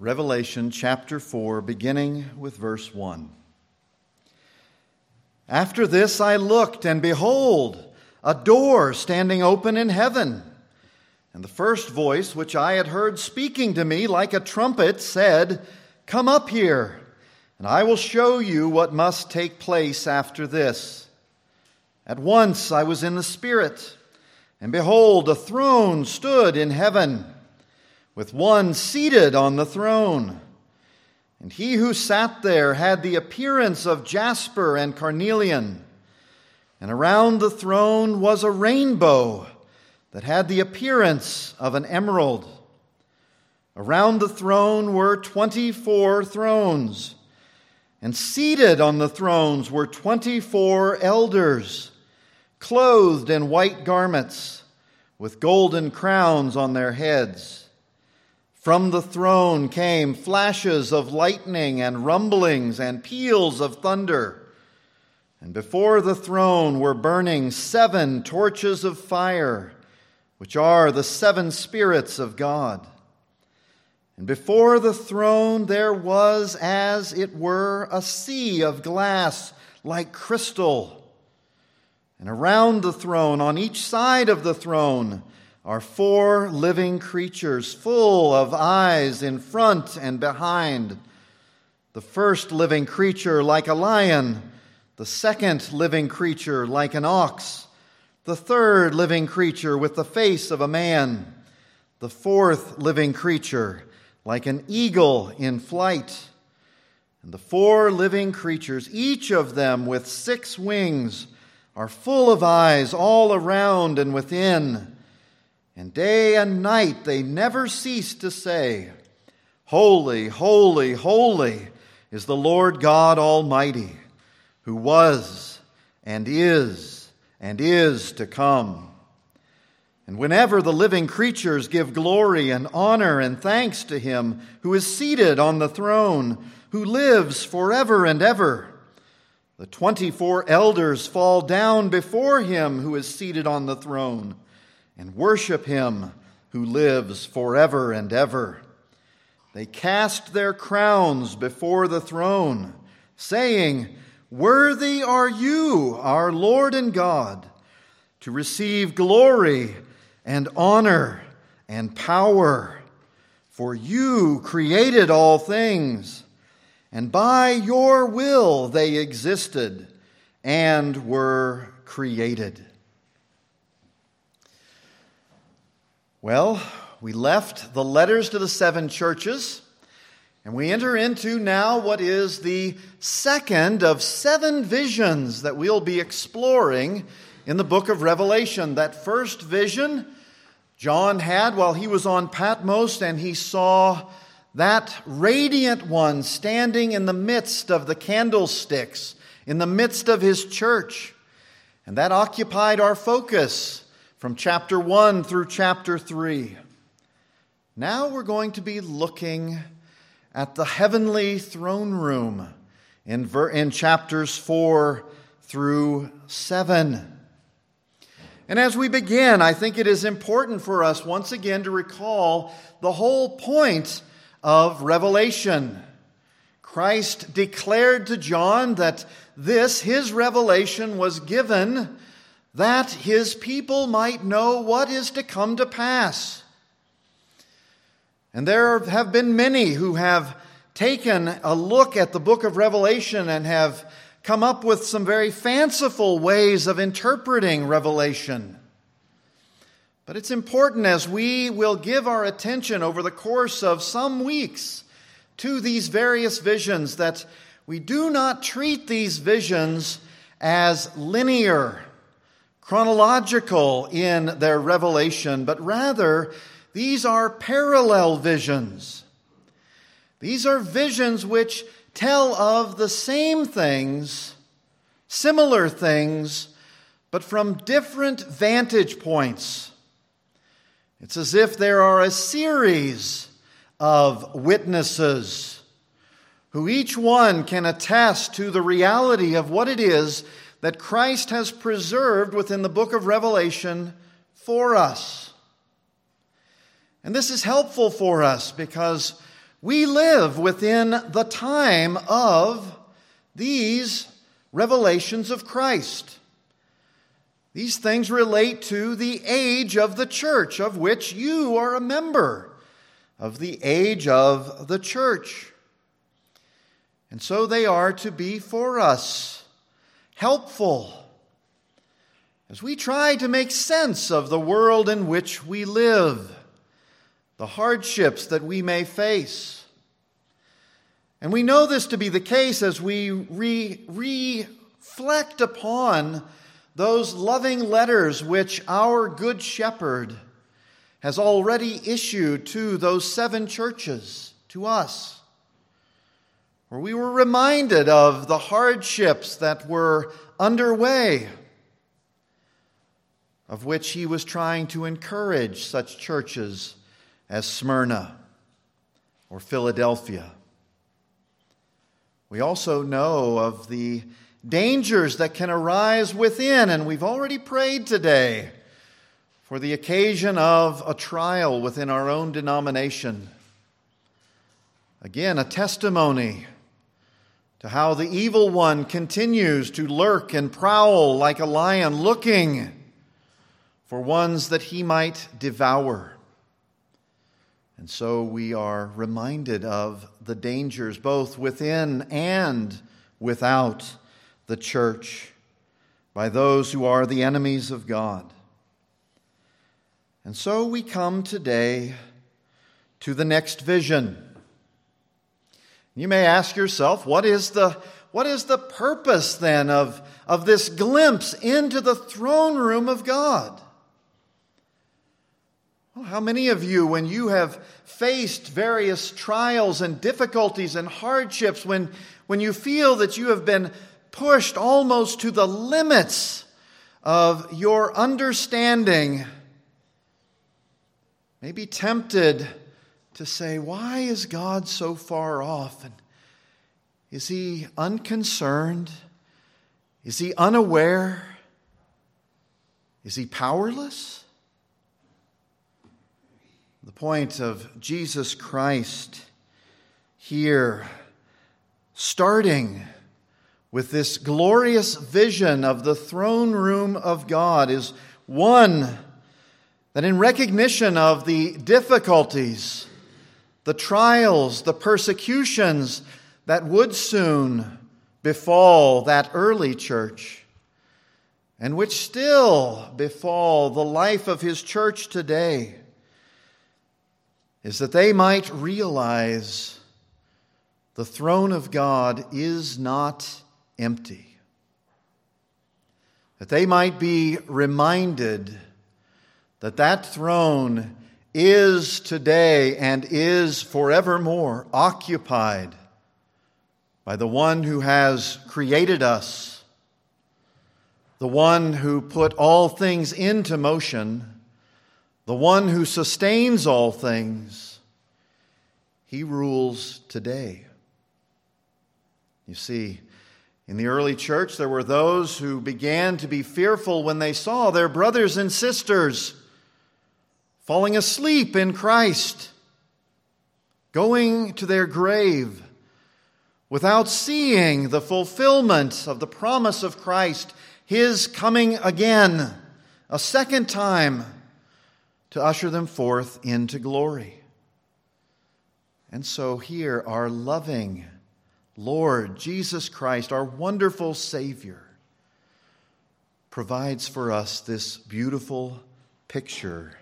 Revelation chapter 4, beginning with verse 1. After this I looked, and behold, a door standing open in heaven. And the first voice which I had heard speaking to me like a trumpet said, "Come up here, and I will show you what must take place after this." At once I was in the Spirit, and behold, a throne stood in heaven, with one seated on the throne. And he who sat there had the appearance of jasper and carnelian. And around the throne was a rainbow that had the appearance of an emerald. Around the throne were 24 thrones, and seated on the thrones were 24 elders, clothed in white garments, with golden crowns on their heads. From the throne came flashes of lightning and rumblings and peals of thunder. And before the throne were burning 7 torches of fire, which are the 7 spirits of God. And before the throne there was, as it were, a sea of glass like crystal. And around the throne, on each side of the throne, are 4 living creatures full of eyes in front and behind. The first living creature like a lion, the second living creature like an ox, the third living creature with the face of a man, the fourth living creature like an eagle in flight. And the 4 living creatures, each of them with 6 wings, are full of eyes all around and within. And day and night they never cease to say, "Holy, holy, holy is the Lord God Almighty, who was and is to come." And whenever the living creatures give glory and honor and thanks to him who is seated on the throne, who lives forever and ever, the 24 elders fall down before him who is seated on the throne and worship him who lives forever and ever. They cast their crowns before the throne, saying, "Worthy are you, our Lord and God, to receive glory and honor and power. For you created all things, and by your will they existed and were created." Well, we left the letters to the 7 churches, and we enter into now what is the second of 7 visions that we'll be exploring in the book of Revelation. That first vision John had while he was on Patmos, and he saw that radiant one standing in the midst of the candlesticks, in the midst of his church. And that occupied our focus from chapter 1 through chapter 3. Now we're going to be looking at the heavenly throne room in chapters 4 through 7. And as we begin, I think it is important for us once again to recall the whole point of Revelation. Christ declared to John that his revelation, was given that his people might know what is to come to pass. And there have been many who have taken a look at the book of Revelation and have come up with some very fanciful ways of interpreting Revelation. But it's important, as we will give our attention over the course of some weeks to these various visions, that we do not treat these visions as linear, chronological in their revelation, but rather these are parallel visions. These are visions which tell of the same things, similar things, but from different vantage points. It's as if there are a series of witnesses who each one can attest to the reality of what it is that Christ has preserved within the book of Revelation for us. And this is helpful for us because we live within the time of these revelations of Christ. These things relate to the age of the church, of which you are a member, of the age of the church. And so they are to be for us helpful as we try to make sense of the world in which we live, the hardships that we may face. And we know this to be the case as we reflect upon those loving letters which our Good Shepherd has already issued to those 7 churches, to us, where we were reminded of the hardships that were underway, of which he was trying to encourage such churches as Smyrna or Philadelphia. We also know of the dangers that can arise within, and we've already prayed today for the occasion of a trial within our own denomination. Again, a testimony to how the evil one continues to lurk and prowl like a lion, looking for ones that he might devour. And so we are reminded of the dangers both within and without the church by those who are the enemies of God. And so we come today to the next vision. You may ask yourself, what is the purpose then of this glimpse into the throne room of God? Well, how many of you, when you have faced various trials and difficulties and hardships, when you feel that you have been pushed almost to the limits of your understanding, may be tempted to say, why is God so far off? And is he unconcerned? Is he unaware? Is he powerless? The point of Jesus Christ here, starting with this glorious vision of the throne room of God, is one that in recognition of the difficulties, the trials, the persecutions that would soon befall that early church, and which still befall the life of his church today, is that they might realize the throne of God is not empty. That they might be reminded that that throne is today and is forevermore occupied by the one who has created us, the one who put all things into motion, the one who sustains all things. He rules today. You see, in the early church, there were those who began to be fearful when they saw their brothers and sisters falling asleep in Christ, going to their grave without seeing the fulfillment of the promise of Christ, his coming again, a second time, to usher them forth into glory. And so here our loving Lord Jesus Christ, our wonderful Savior, provides for us this beautiful picture.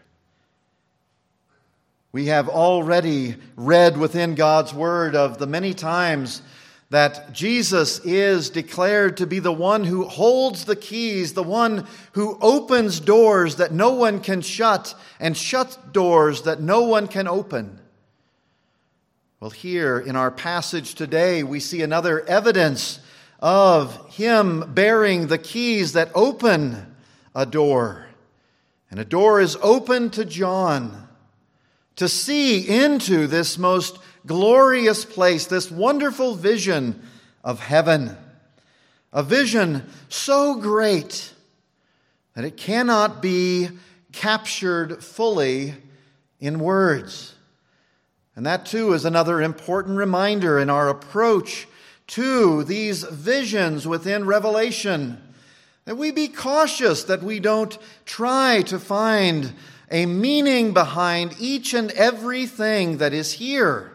We have already read within God's Word of the many times that Jesus is declared to be the one who holds the keys, the one who opens doors that no one can shut and shuts doors that no one can open. Well, here in our passage today, we see another evidence of him bearing the keys that open a door. And a door is open to John to see into this most glorious place, this wonderful vision of heaven. A vision so great that it cannot be captured fully in words. And that too is another important reminder in our approach to these visions within Revelation, that we be cautious that we don't try to find a meaning behind each and everything that is here.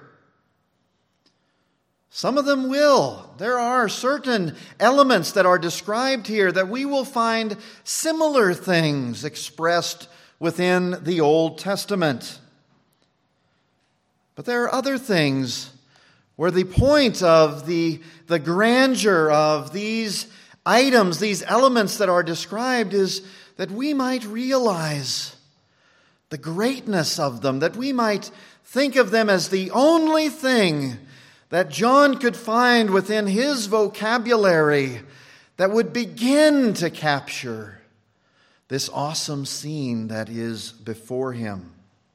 Some of them will. There are certain elements that are described here that we will find similar things expressed within the Old Testament. But there are other things where the point of the grandeur of these items, these elements that are described, is that we might realize the greatness of them, that we might think of them as the only thing that John could find within his vocabulary that would begin to capture this awesome scene that is before him.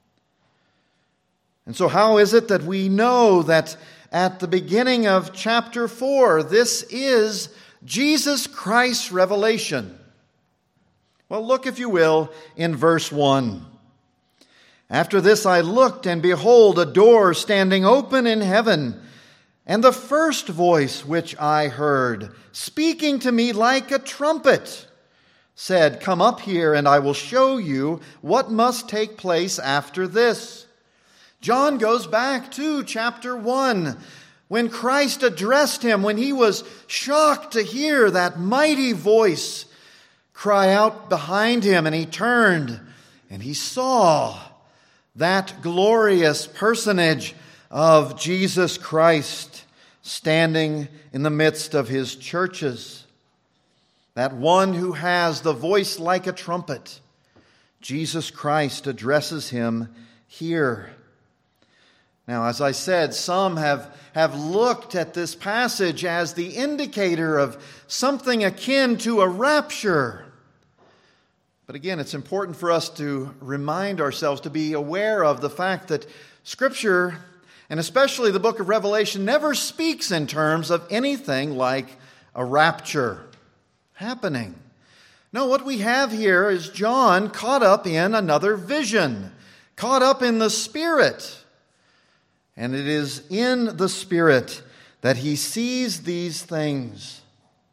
And so how is it that we know that at the beginning of chapter 4, this is Jesus Christ's revelation? Well, look, if you will, in verse 1. After this I looked, and behold, a door standing open in heaven. And the first voice which I heard, speaking to me like a trumpet, said, "Come up here, and I will show you what must take place after this." John goes back to chapter 1, when Christ addressed him, when he was shocked to hear that mighty voice cry out behind him, and he turned, and he saw that glorious personage of Jesus Christ standing in the midst of his churches. That one who has the voice like a trumpet. Jesus Christ addresses him here. Now, as I said, some have looked at this passage as the indicator of something akin to a rapture. But again, it's important for us to remind ourselves, to be aware of the fact that Scripture, and especially the book of Revelation, never speaks in terms of anything like a rapture happening. No, what we have here is John caught up in another vision, caught up in the Spirit. And it is in the Spirit that he sees these things.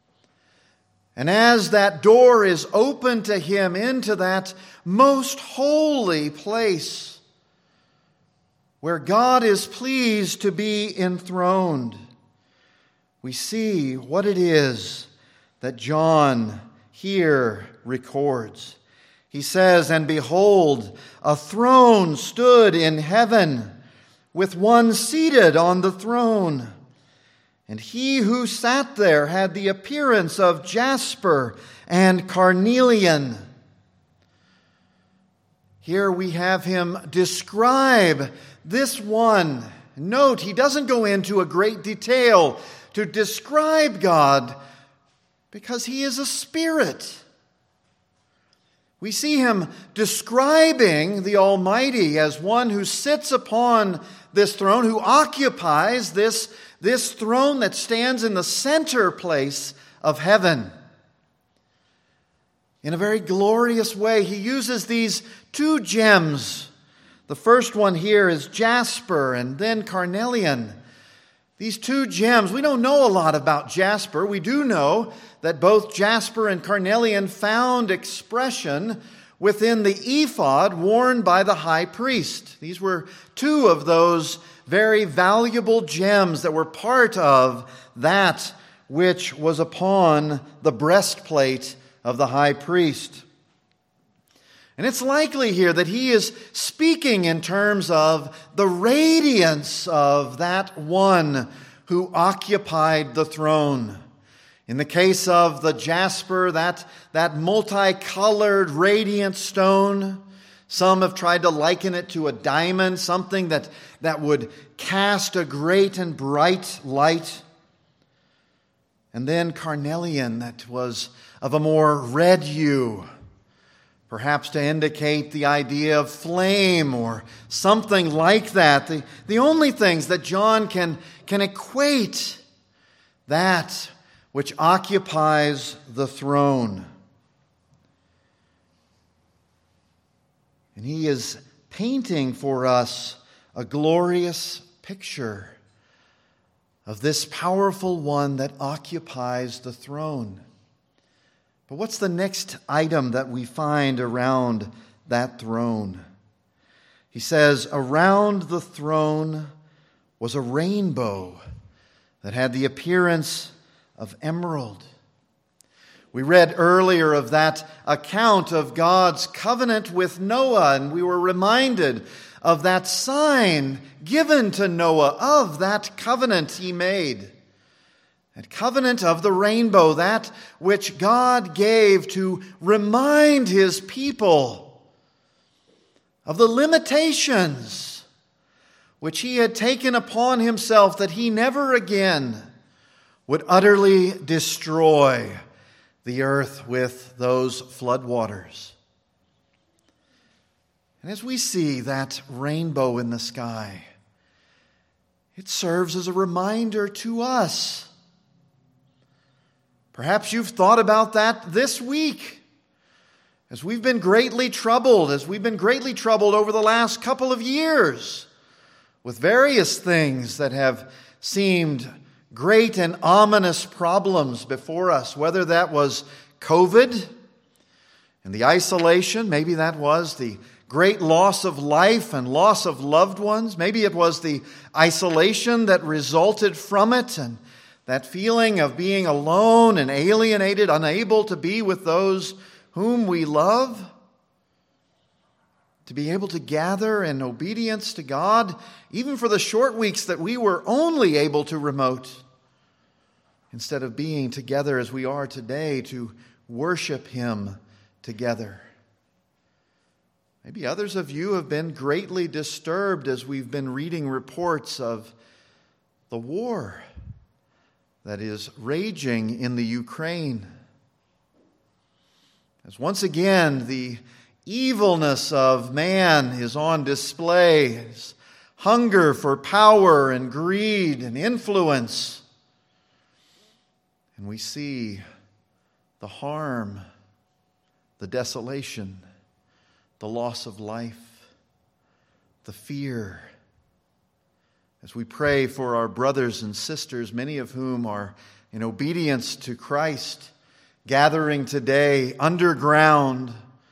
And as that door is opened to him into that most holy place where God is pleased to be enthroned, we see what it is that John here records. He says, "And behold, a throne stood in heaven, with one seated on the throne. And he who sat there had the appearance of jasper and carnelian." Here we have him describe this one. Note, he doesn't go into a great detail to describe God because he is a spirit. We see him describing the Almighty as one who sits upon this throne, who occupies this throne that stands in the center place of heaven. In a very glorious way, he uses these two gems. The first one here is jasper and then carnelian. These two gems, we don't know a lot about jasper. We do know that both jasper and carnelian found expression within the ephod worn by the high priest. These were two of those very valuable gems that were part of that which was upon the breastplate of the high priest. And it's likely here that he is speaking in terms of the radiance of that one who occupied the throne. In the case of the jasper, that multicolored radiant stone, some have tried to liken it to a diamond, something that would cast a great and bright light. And then carnelian, that was of a more red hue, perhaps to indicate the idea of flame or something like that. The only things that John can equate that which occupies the throne. And he is painting for us a glorious picture of this powerful one that occupies the throne. But what's the next item that we find around that throne? He says, around the throne was a rainbow that had the appearance of emerald. We read earlier of that account of God's covenant with Noah, and we were reminded of that sign given to Noah of that covenant he made. That covenant of the rainbow, that which God gave to remind his people of the limitations which he had taken upon himself, that he never again would utterly destroy the earth with those floodwaters. And as we see that rainbow in the sky, it serves as a reminder to us. Perhaps you've thought about that this week, as we've been greatly troubled over the last couple of years with various things that have seemed great and ominous problems before us, whether that was COVID and the isolation, maybe that was the great loss of life and loss of loved ones, maybe it was the isolation that resulted from it and that feeling of being alone and alienated, unable to be with those whom we love, to be able to gather in obedience to God, even for the short weeks that we were only able to remote, instead of being together as we are today to worship Him together. Maybe others of you have been greatly disturbed as we've been reading reports of the war that is raging in the Ukraine. As once again the evilness of man is on display, his hunger for power and greed and influence. And we see the harm, the desolation, the loss of life, the fear. As we pray for our brothers and sisters, many of whom are in obedience to Christ, gathering today underground,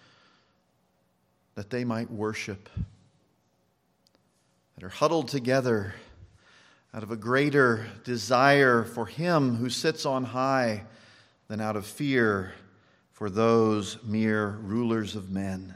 that they might worship, that are huddled together out of a greater desire for Him who sits on high than out of fear for those mere rulers of men.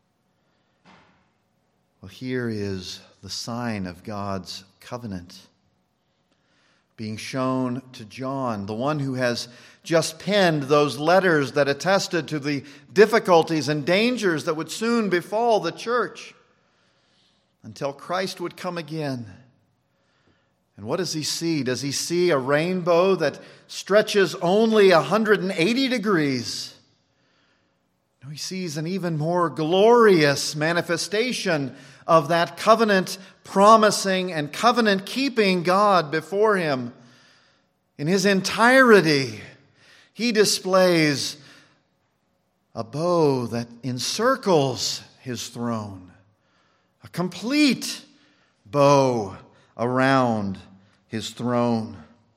Well, here is the sign of God's covenant being shown to John, the one who has just penned those letters that attested to the difficulties and dangers that would soon befall the church until Christ would come again. And what does he see? Does he see a rainbow that stretches only 180 degrees? No, he sees an even more glorious manifestation of that covenant promising and covenant keeping God before him. In his entirety, he displays a bow that encircles his throne, a complete bow around his throne.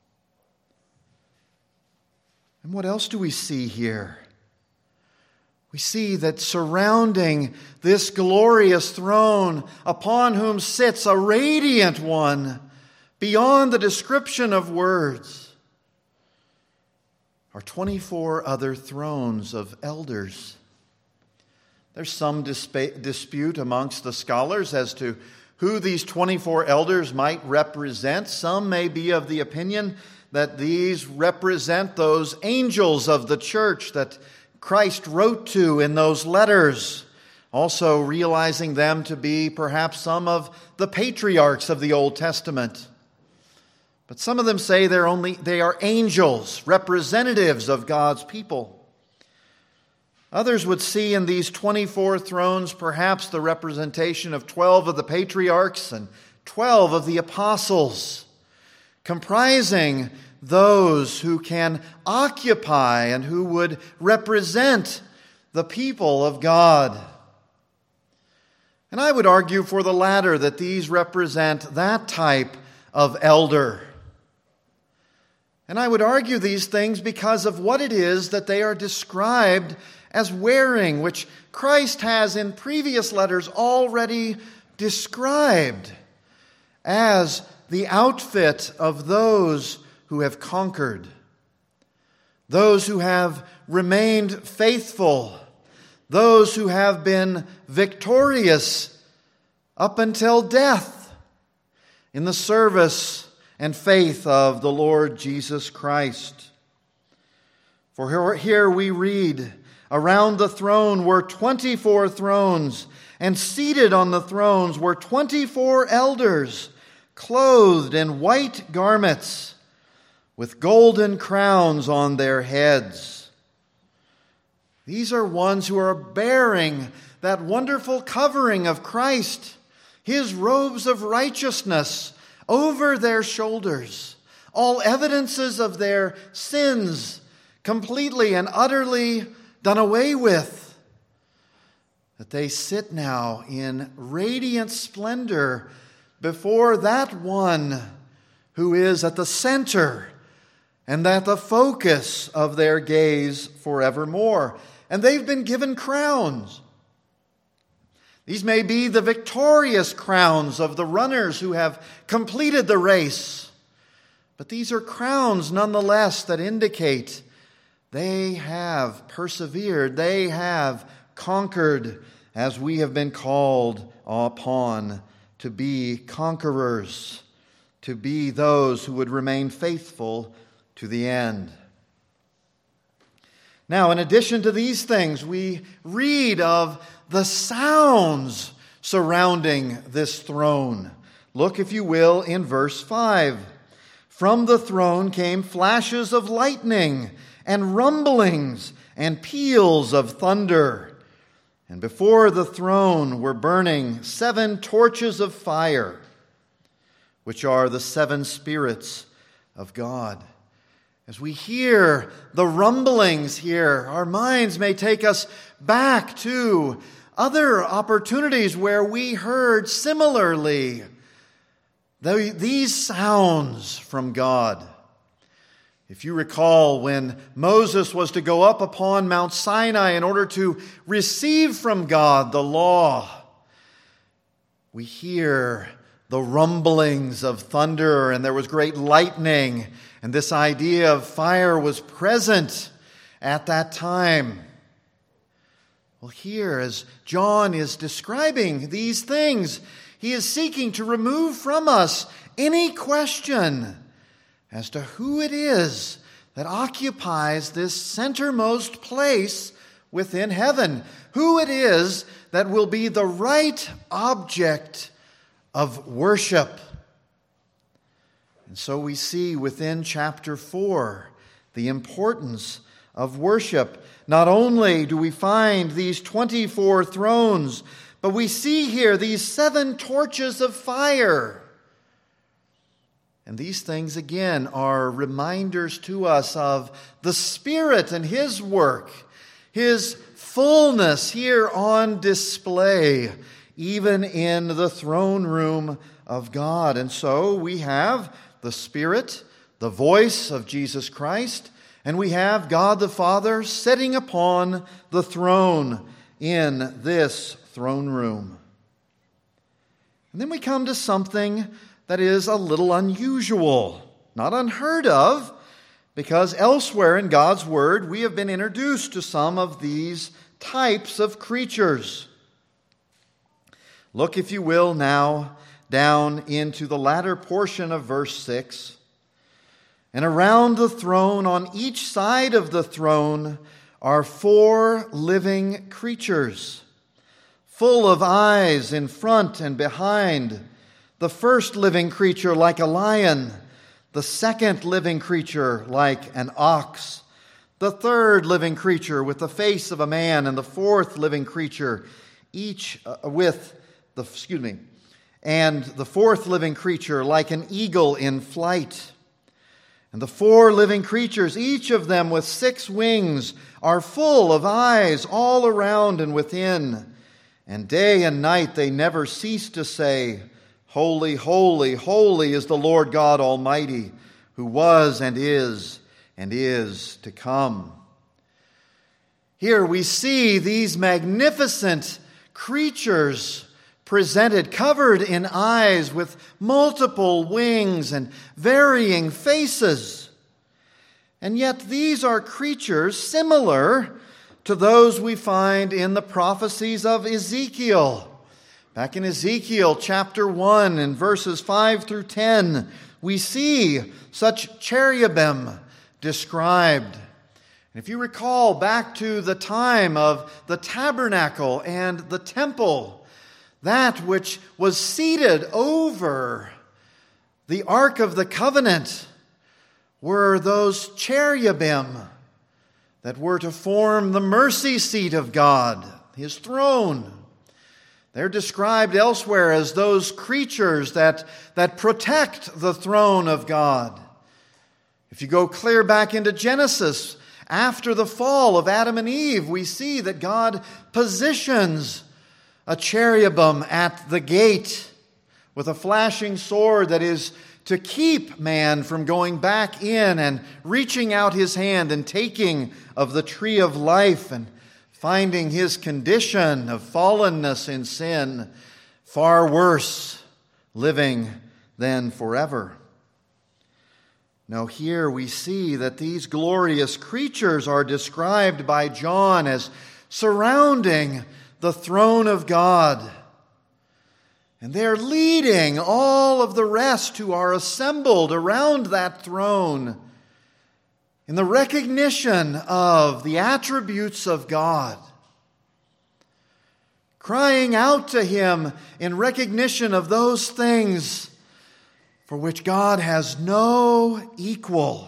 And what else do we see here? We see that surrounding this glorious throne, upon whom sits a radiant one beyond the description of words, are 24 other thrones of elders. There's some dispute amongst the scholars as to who these 24 elders might represent. Some may be of the opinion that these represent those angels of the church that Christ wrote to in those letters, also realizing them to be perhaps some of the patriarchs of the Old Testament. But some of them say they are angels, representatives of God's people. Others would see in these 24 thrones perhaps the representation of 12 of the patriarchs and 12 of the apostles, comprising those who can occupy and who would represent the people of God. And I would argue for the latter, that these represent that type of elder. And I would argue these things because of what it is that they are described as wearing, which Christ has in previous letters already described as the outfit of those who have conquered, those who have remained faithful, those who have been victorious up until death in the service and faith of the Lord Jesus Christ. For here we read, around the throne were 24 thrones, and seated on the thrones were 24 elders, clothed in white garments, with golden crowns on their heads. These are ones who are bearing that wonderful covering of Christ, his robes of righteousness over their shoulders, all evidences of their sins completely and utterly done away with, that they sit now in radiant splendor before that one who is at the center and at the focus of their gaze forevermore. And they've been given crowns. These may be the victorious crowns of the runners who have completed the race, but these are crowns nonetheless that indicate they have persevered, they have conquered, as we have been called upon to be conquerors, to be those who would remain faithful to the end. Now, in addition to these things, we read of the sounds surrounding this throne. Look, if you will, in verse 5. From the throne came flashes of lightning and rumblings and peals of thunder. And before the throne were burning 7 torches of fire, which are the 7 spirits of God. As we hear the rumblings here, our minds may take us back to other opportunities where we heard similarly these sounds from God. If you recall, when Moses was to go up upon Mount Sinai in order to receive from God the law, we hear the rumblings of thunder, and there was great lightning, and this idea of fire was present at that time. Well, here, as John is describing these things, he is seeking to remove from us any question as to who it is that occupies this centermost place within heaven, who it is that will be the right object of worship. And so we see within chapter 4 the importance of worship. Not only do we find these 24 thrones, but we see here these 7 torches of fire. And these things, again, are reminders to us of the Spirit and His work, His fullness here on display, even in the throne room of God. And so we have the Spirit, the voice of Jesus Christ, and we have God the Father sitting upon the throne in this throne room. And then we come to something that is a little unusual, not unheard of, because elsewhere in God's Word we have been introduced to some of these types of creatures. Look, if you will, now down into the latter portion of verse 6. And around the throne, on each side of the throne, are 4 living creatures, full of eyes in front and behind. The first living creature like a lion, the second living creature like an ox, the third living creature with the face of a man, and the fourth living creature and the fourth living creature like an eagle in flight. And the 4 living creatures, each of them with 6 wings, are full of eyes all around and within. and day and night they never cease to say, Holy, holy, holy is the Lord God Almighty, who was and is to come. Here we see these magnificent creatures presented, covered in eyes with multiple wings and varying faces. And yet these are creatures similar to those we find in the prophecies of Ezekiel. Back in Ezekiel chapter 1 and verses 5 through 10, we see such cherubim described. And if you recall back to the time of the tabernacle and the temple, that which was seated over the Ark of the Covenant were those cherubim that were to form the mercy seat of God, His throne. They're described elsewhere as those creatures that protect the throne of God. If you go clear back into Genesis, after the fall of Adam and Eve, we see that God positions a cherubim at the gate with a flashing sword that is to keep man from going back in and reaching out his hand and taking of the tree of life and finding his condition of fallenness in sin far worse, living than forever. Now here we see that these glorious creatures are described by John as surrounding the throne of God. And they're leading all of the rest who are assembled around that throne in the recognition of the attributes of God, crying out to Him in recognition of those things for which God has no equal.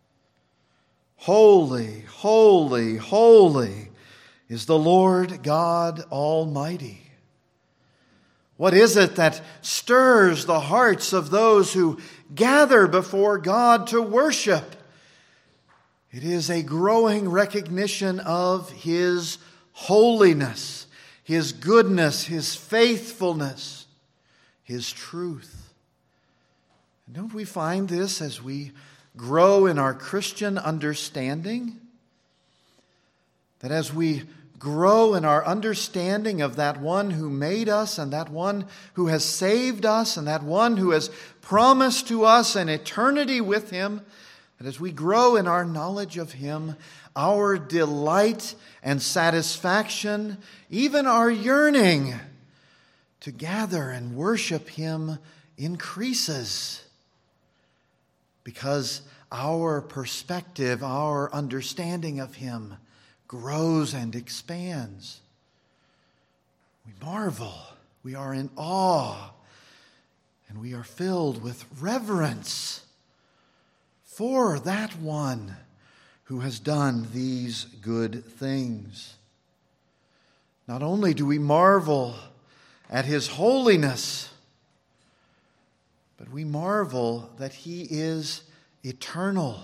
Holy, holy, holy is the Lord God Almighty. What is it that stirs the hearts of those who gather before God to worship? It is a growing recognition of His holiness, His goodness, His faithfulness, His truth. And don't we find this as we grow in our Christian understanding? That as we grow in our understanding of that one who made us and that one who has saved us and that one who has promised to us an eternity with Him, that as we grow in our knowledge of Him, our delight and satisfaction, even our yearning to gather and worship Him increases. Because our perspective, our understanding of Him grows and expands. We marvel, we are in awe, and we are filled with reverence for that one who has done these good things. Not only do we marvel at His holiness, but we marvel that He is eternal.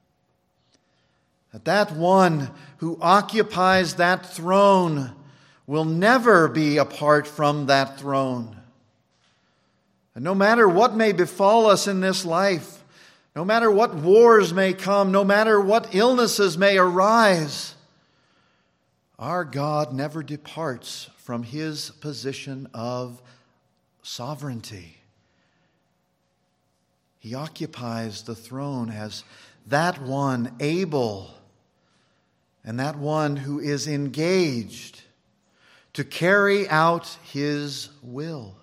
That one who occupies that throne will never be apart from that throne. And no matter what may befall us in this life, no matter what wars may come, no matter what illnesses may arise, our God never departs from His position of sovereignty. He occupies the throne as that one able and that one who is engaged to carry out His will.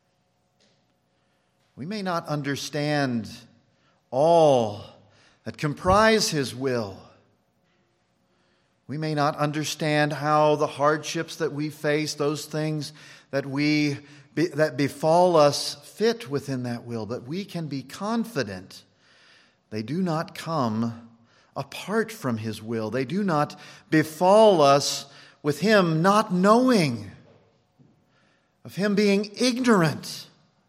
We may not understand all that comprise His will. We may not understand how the hardships that we face, those things that befall us, fit within that will, but we can be confident they do not come apart from His will. They do not befall us with Him not knowing, of Him being ignorant,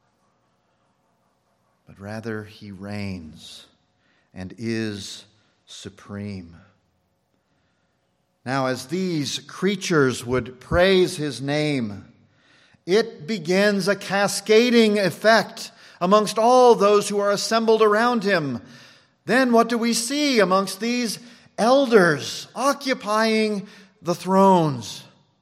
but rather He reigns and is supreme. Now, as these creatures would praise His name, it begins a cascading effect amongst all those who are assembled around him. Then what do we see amongst these elders occupying the thrones?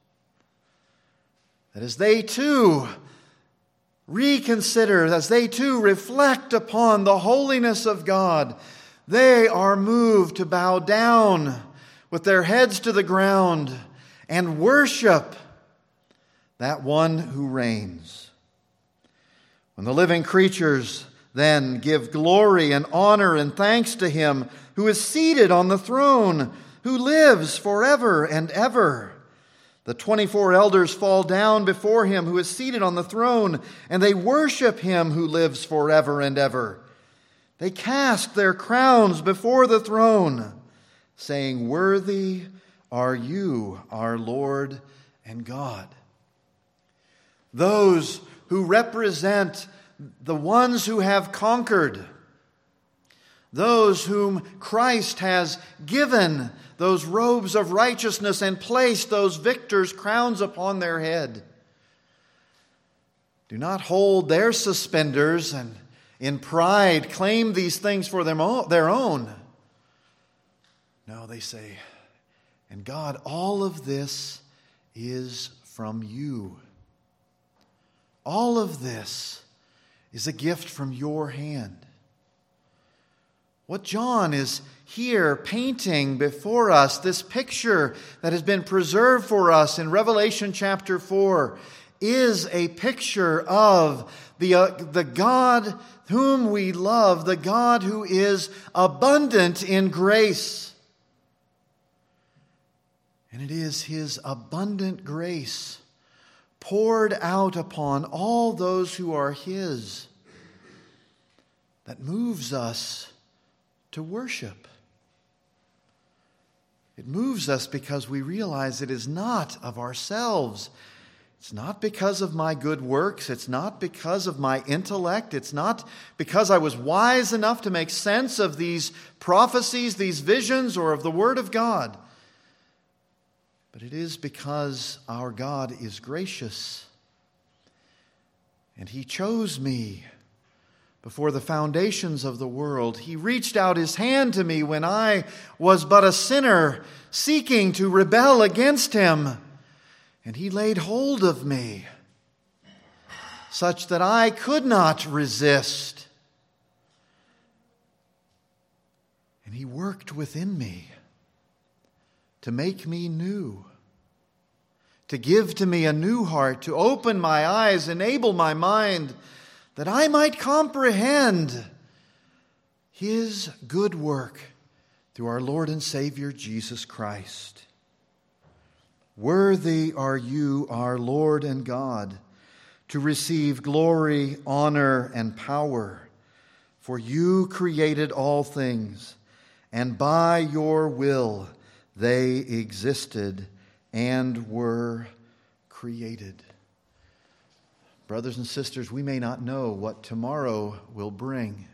That as they too reconsider, as they too reflect upon the holiness of God, they are moved to bow down with their heads to the ground and worship that one who reigns. When the living creatures then give glory and honor and thanks to him who is seated on the throne, who lives forever and ever, the 24 elders fall down before him who is seated on the throne, and they worship him who lives forever and ever. They cast their crowns before the throne, saying, "Worthy are you, our Lord and God." Those who represent the ones who have conquered, those whom Christ has given those robes of righteousness and placed those victors' crowns upon their head, do not hold their suspenders and in pride claim these things for their own. No, they say, "And God, all of this is from you. All of this is a gift from your hand." What John is here painting before us, this picture that has been preserved for us in Revelation chapter 4, is a picture of the God whom we love, the God who is abundant in grace. And it is his abundant grace poured out upon all those who are his that moves us to worship. It moves us because we realize it is not of ourselves. It's not because of my good works. It's not because of my intellect. It's not because I was wise enough to make sense of these prophecies, these visions, or of the Word of God. But it is because our God is gracious. And he chose me before the foundations of the world. He reached out his hand to me when I was but a sinner seeking to rebel against him. And he laid hold of me such that I could not resist. And he worked within me to make me new, to give to me a new heart, to open my eyes, enable my mind, that I might comprehend his good work through our Lord and Savior Jesus Christ. Worthy are you, our Lord and God, to receive glory, honor, and power. For you created all things, and by your will they existed and were created. Brothers and sisters, we may not know what tomorrow will bring,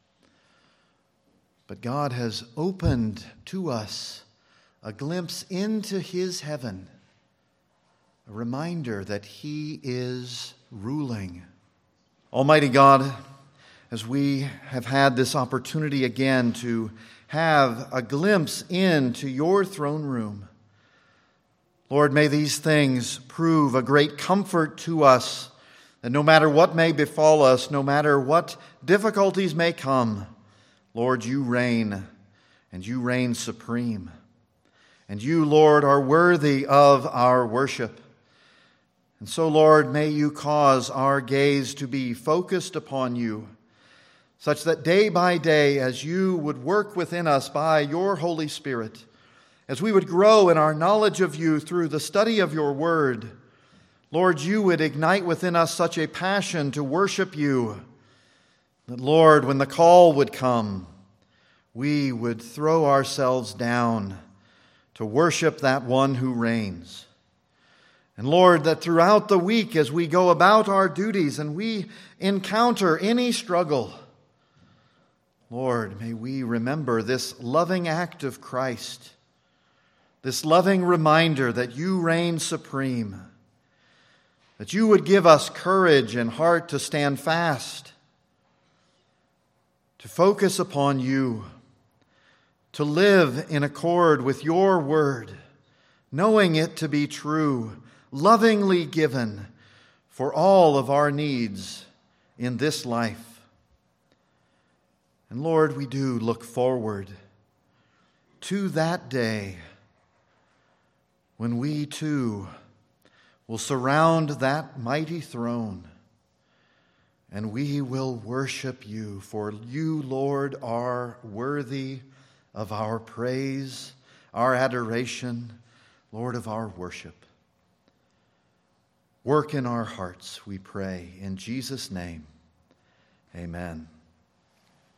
but God has opened to us a glimpse into his heaven, a reminder that he is ruling. Almighty God, as we have had this opportunity again to have a glimpse into your throne room, Lord, may these things prove a great comfort to us, that no matter what may befall us, no matter what difficulties may come, Lord, you reign, and you reign supreme. And you, Lord, are worthy of our worship. And so, Lord, may you cause our gaze to be focused upon you, such that day by day, as you would work within us by your Holy Spirit, as we would grow in our knowledge of you through the study of your word, Lord, you would ignite within us such a passion to worship you that, Lord, when the call would come, we would throw ourselves down to worship that one who reigns. And Lord, that throughout the week as we go about our duties and we encounter any struggle, Lord, may we remember this loving act of Christ, this loving reminder that you reign supreme. that you would give us courage and heart to stand fast, to focus upon you, to live in accord with your word, knowing it to be true, lovingly given for all of our needs in this life. And Lord, we do look forward to that day when we too will surround that mighty throne, and we will worship you, for you, Lord, are worthy of our praise, our adoration, Lord, of our worship. Work in our hearts, we pray. In Jesus' name, amen.